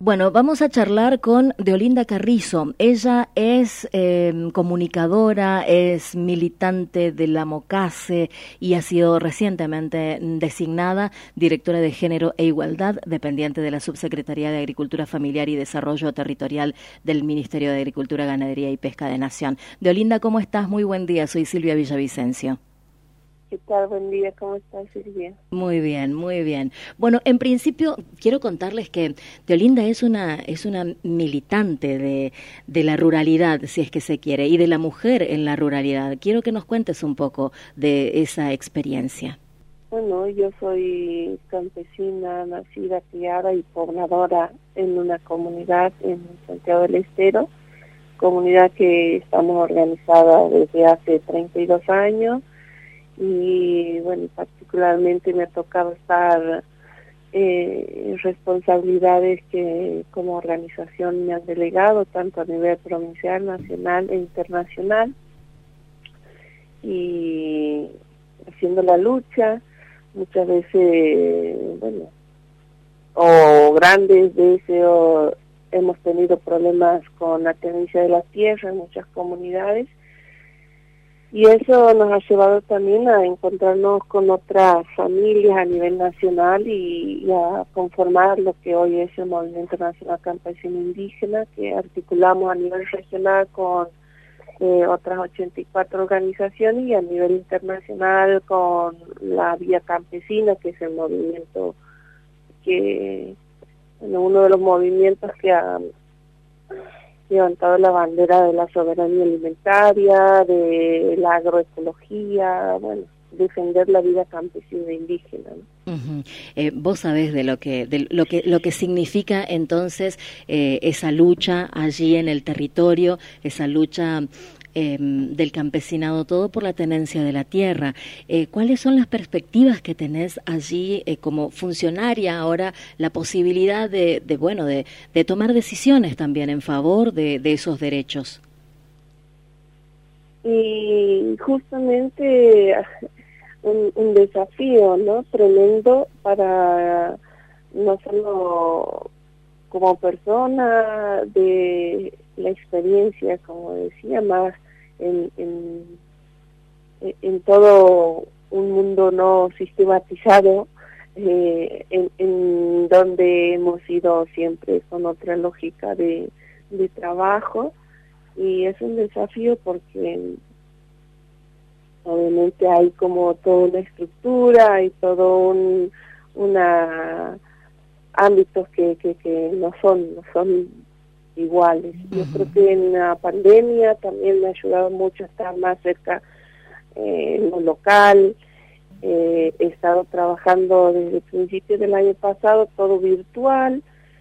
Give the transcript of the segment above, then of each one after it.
Bueno, vamos a charlar con Deolinda Carrizo. Ella es comunicadora, es militante de la MOCASE y ha sido recientemente designada directora de Género e Igualdad, dependiente de la Subsecretaría de Agricultura Familiar y Desarrollo Territorial del Ministerio de Agricultura, Ganadería y Pesca de Nación. Deolinda, ¿cómo estás? Muy buen día, soy Silvia Villavicencio. ¿Qué tal? Buen día, ¿cómo estás, Silvia? Muy bien, muy bien. Bueno, en principio quiero contarles que Deolinda es una militante de la ruralidad, si es que se quiere, y de la mujer en la ruralidad. Quiero que nos cuentes un poco de esa experiencia. Bueno, yo soy campesina, nacida, criada y pobladora en una comunidad en Santiago del Estero, comunidad que estamos organizada desde hace 32 años. Y bueno, particularmente me ha tocado estar en responsabilidades que como organización me han delegado, tanto a nivel provincial, nacional e internacional, y haciendo la lucha, muchas veces, bueno, o grandes veces hemos tenido problemas con la tenencia de la tierra en muchas comunidades. Y eso nos ha llevado también a encontrarnos con otras familias a nivel nacional y a conformar lo que hoy es el Movimiento Nacional Campesino Indígena, que articulamos a nivel regional con otras 84 organizaciones y a nivel internacional con la Vía Campesina, que es el movimiento que, bueno, uno de los movimientos que ha levantado la bandera de la soberanía alimentaria, de la agroecología, bueno, defender la vida campesina e indígena, ¿no? Vos sabés de lo que significa entonces esa lucha allí en el territorio, esa lucha del campesinado, todo por la tenencia de la tierra. ¿Cuáles son las perspectivas que tenés allí como funcionaria ahora, la posibilidad de tomar decisiones también en favor de esos derechos? Y justamente un desafío, ¿no?, tremendo para no solo como persona de la experiencia, como decía, más en todo un mundo no sistematizado, en donde hemos ido siempre con otra lógica de trabajo, y es un desafío porque obviamente hay como toda una estructura, hay todo ámbitos que no son iguales. Yo creo que en la pandemia también me ha ayudado mucho a estar más cerca en lo local. He estado trabajando desde el principio del año pasado todo virtual,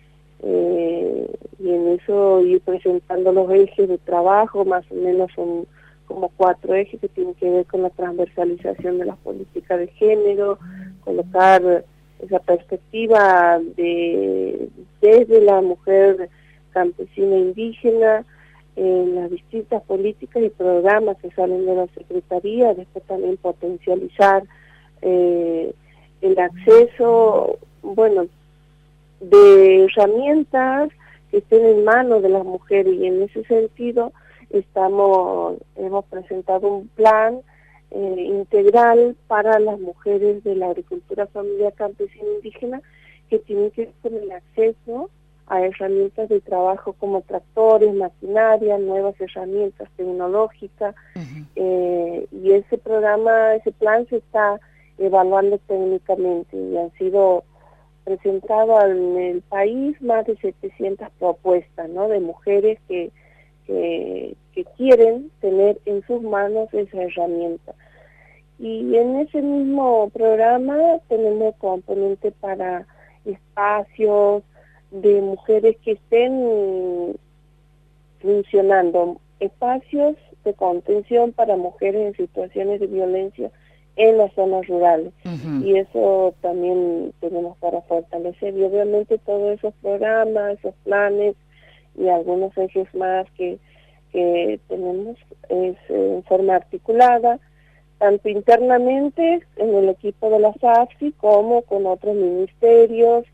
y en eso ir presentando los ejes de trabajo, más o menos son como 4 ejes que tienen que ver con la transversalización de las políticas de género, colocar esa perspectiva desde la mujer campesina indígena en las distintas políticas y programas que salen de la Secretaría, después también potencializar el acceso, bueno, de herramientas que estén en manos de las mujeres, y en ese sentido hemos presentado un plan integral para las mujeres de la agricultura familiar campesina indígena, que tienen que ver con el acceso a herramientas de trabajo como tractores, maquinaria, nuevas herramientas tecnológicas, y ese plan se está evaluando técnicamente y han sido presentadas en el país más de 700 propuestas, ¿no?, de mujeres que quieren tener en sus manos esa herramienta. Y en ese mismo programa tenemos componente para espacios de mujeres que estén funcionando, espacios de contención para mujeres en situaciones de violencia en las zonas rurales. Y eso también tenemos para fortalecer, y obviamente todos esos programas, esos planes y algunos ejes más que tenemos es en forma articulada, tanto internamente en el equipo de la SAFSI como con otros ministerios,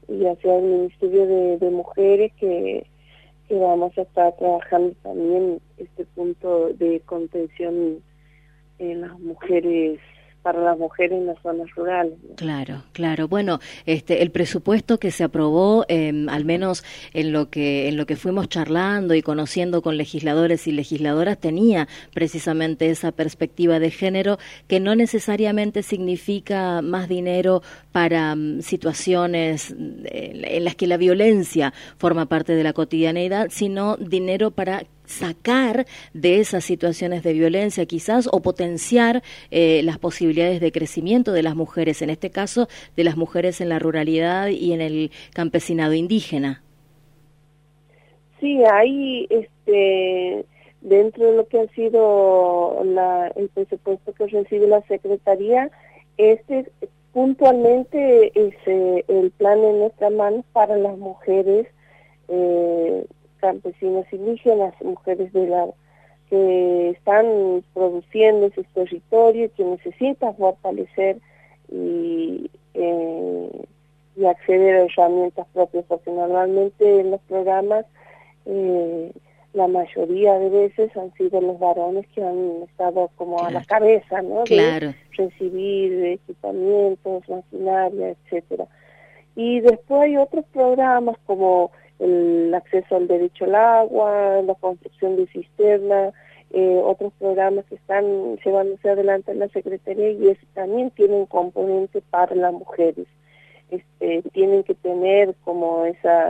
y hacia el Ministerio de Mujeres que vamos a estar trabajando también este punto de contención en las mujeres, para las mujeres en las zonas rurales, ¿no? Claro, claro. Bueno, el presupuesto que se aprobó, al menos en lo que fuimos charlando y conociendo con legisladores y legisladoras, tenía precisamente esa perspectiva de género, que no necesariamente significa más dinero para situaciones en las que la violencia forma parte de la cotidianeidad, sino dinero para sacar de esas situaciones de violencia quizás, o potenciar las posibilidades de crecimiento de las mujeres, en este caso de las mujeres en la ruralidad y en el campesinado indígena. Sí, ahí dentro de lo que ha sido el presupuesto que recibe la Secretaría, puntualmente es el plan en nuestras manos para las mujeres campesinas indígenas, mujeres que están produciendo sus territorios, que necesitan fortalecer y acceder a herramientas propias, porque normalmente en los programas la mayoría de veces han sido los varones que han estado como a la cabeza, ¿no? Claro. De recibir equipamientos, maquinaria, etcétera. Y después hay otros programas como el acceso al derecho al agua, la construcción de cisternas, otros programas que están llevándose adelante en la Secretaría, y también tienen un componente para las mujeres. Tienen que tener como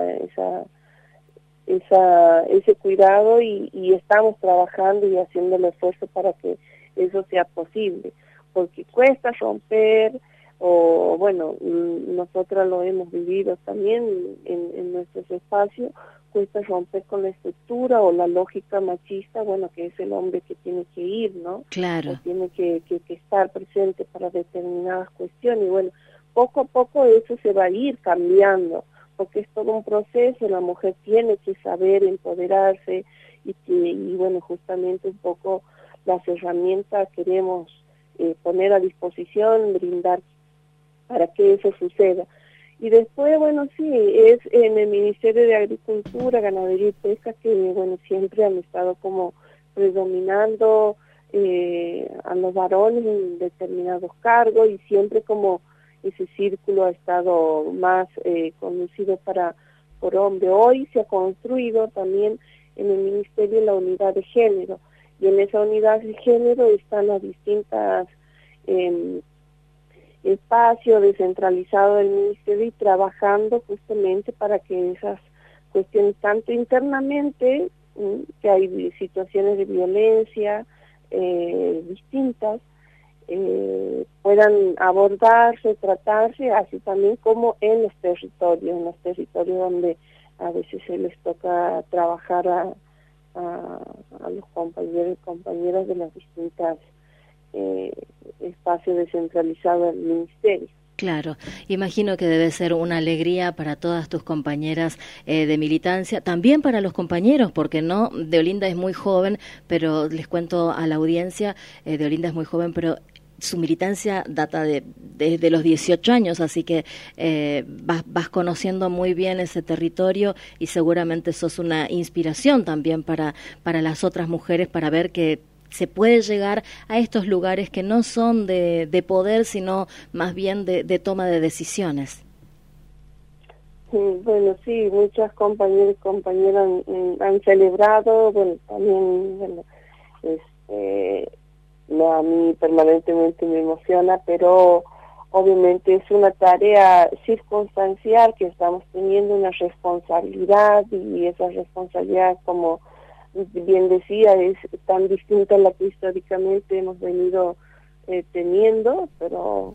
ese cuidado y estamos trabajando y haciendo el esfuerzo para que eso sea posible, porque cuesta romper, o bueno, nosotras lo hemos vivido también en nuestros espacios, cuesta romper con la estructura o la lógica machista, bueno, que es el hombre que tiene que ir, ¿no? Claro. O tiene que estar presente para determinadas cuestiones, y bueno, poco a poco eso se va a ir cambiando, porque es todo un proceso, la mujer tiene que saber empoderarse y bueno, justamente un poco las herramientas queremos poner a disposición, brindar para que eso suceda. Y después, bueno, sí, es en el Ministerio de Agricultura, Ganadería y Pesca que, bueno, siempre han estado como predominando a los varones en determinados cargos, y siempre como ese círculo ha estado más conducido por hombre. Hoy se ha construido también en el Ministerio la unidad de género, y en esa unidad de género están las distintas espacios descentralizados del Ministerio, y trabajando justamente para que esas cuestiones, tanto internamente, que hay situaciones de violencia distintas, puedan abordarse, tratarse, así también como en los territorios donde a veces se les toca trabajar a los compañeros y compañeras de las distintas espacios descentralizados del Ministerio. Claro, imagino que debe ser una alegría para todas tus compañeras de militancia, también para los compañeros, porque no, Deolinda es muy joven, pero les cuento a la audiencia, Deolinda es muy joven, pero su militancia data desde los 18 años, así que vas conociendo muy bien ese territorio, y seguramente sos una inspiración también para las otras mujeres, para ver que se puede llegar a estos lugares que no son de poder, sino más bien de toma de decisiones. Bueno, sí, muchas compañeras y compañeras han celebrado, bueno, también, bueno, a mí permanentemente me emociona, pero obviamente es una tarea circunstancial que estamos teniendo, una responsabilidad, y esa responsabilidad, como bien decía, es tan distinta a la que históricamente hemos venido teniendo, pero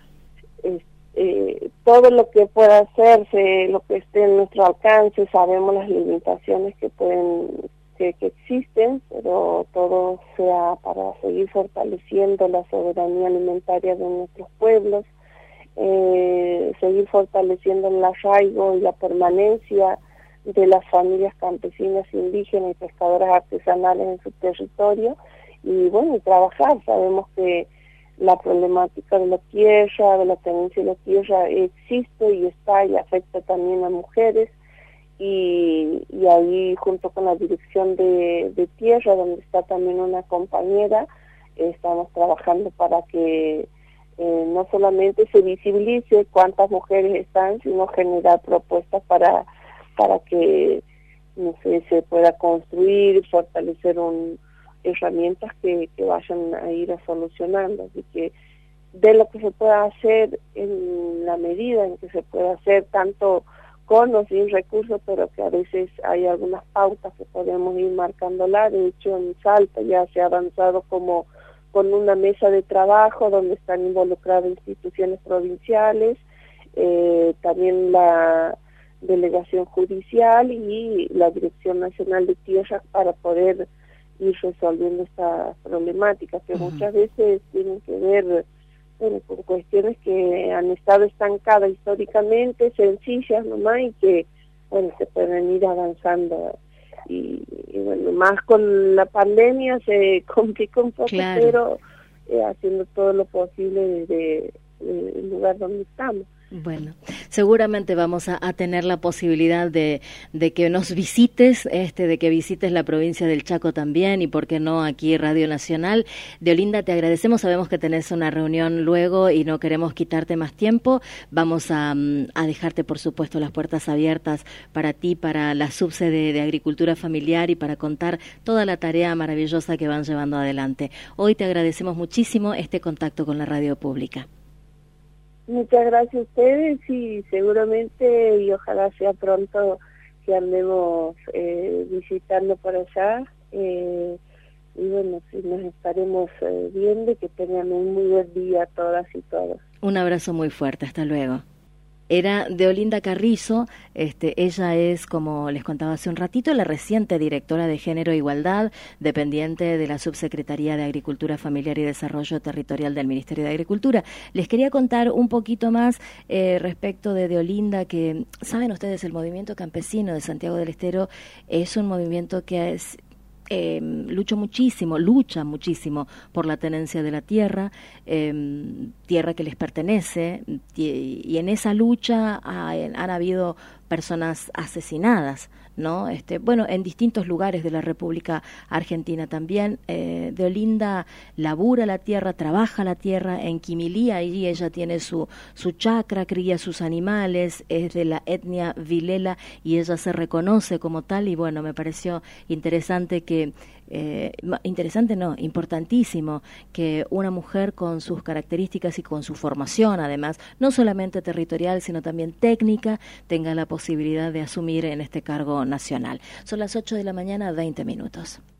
todo lo que pueda hacerse, lo que esté en nuestro alcance, sabemos las limitaciones que existen, pero todo sea para seguir fortaleciendo la soberanía alimentaria de nuestros pueblos, seguir fortaleciendo el arraigo y la permanencia de las familias campesinas, indígenas y pescadoras artesanales en su territorio, y bueno, trabajar. Sabemos que la problemática de la tierra, de la tenencia de la tierra existe y está y afecta también a mujeres, y ahí junto con la dirección de tierra, donde está también una compañera, estamos trabajando para que no solamente se visibilice cuántas mujeres están, sino generar propuestas para que, no sé, se pueda construir, fortalecer herramientas que vayan a ir a solucionando. Así que de lo que se pueda hacer en la medida en que se pueda hacer, tanto con o sin recursos, pero que a veces hay algunas pautas que podemos ir marcándola. De hecho, en Salta ya se ha avanzado como con una mesa de trabajo donde están involucradas instituciones provinciales, también la delegación judicial y la Dirección Nacional de Tierra, para poder ir resolviendo estas problemáticas que muchas veces tienen que ver con cuestiones que han estado estancadas históricamente, sencillas nomás, y que se pueden ir avanzando. Y bueno, más con la pandemia se complica un poco, claro, pero haciendo todo lo posible desde el lugar donde estamos. Bueno, seguramente vamos a tener la posibilidad de que nos visites, de que visites la provincia del Chaco también, y por qué no aquí Radio Nacional. Deolinda, te agradecemos, sabemos que tenés una reunión luego y no queremos quitarte más tiempo. Vamos a dejarte, por supuesto, las puertas abiertas para ti, para la subsede de Agricultura Familiar y para contar toda la tarea maravillosa que van llevando adelante. Hoy te agradecemos muchísimo este contacto con la radio pública. Muchas gracias a ustedes, y seguramente, y ojalá sea pronto, que andemos visitando por allá, y bueno, si nos estaremos viendo, y que tengan un muy buen día todas y todos. Un abrazo muy fuerte, hasta luego. Era Deolinda Carrizo, ella es, como les contaba hace un ratito, la reciente directora de Género e Igualdad, dependiente de la Subsecretaría de Agricultura Familiar y Desarrollo Territorial del Ministerio de Agricultura. Les quería contar un poquito más respecto de Deolinda, que, saben ustedes, el movimiento campesino de Santiago del Estero es un movimiento que lucha muchísimo por la tenencia de la tierra, tierra que les pertenece, y en esa lucha han habido personas asesinadas, ¿no? Bueno, en distintos lugares de la República Argentina también. Deolinda labura la tierra, trabaja la tierra en Quimilí, allí ella tiene su chacra, cría sus animales, es de la etnia vilela y ella se reconoce como tal, y bueno, me pareció interesante importantísimo que una mujer con sus características y con su formación, además, no solamente territorial, sino también técnica, tenga la posibilidad de asumir en este cargo nacional. Son las 8 de la mañana, 20 minutos.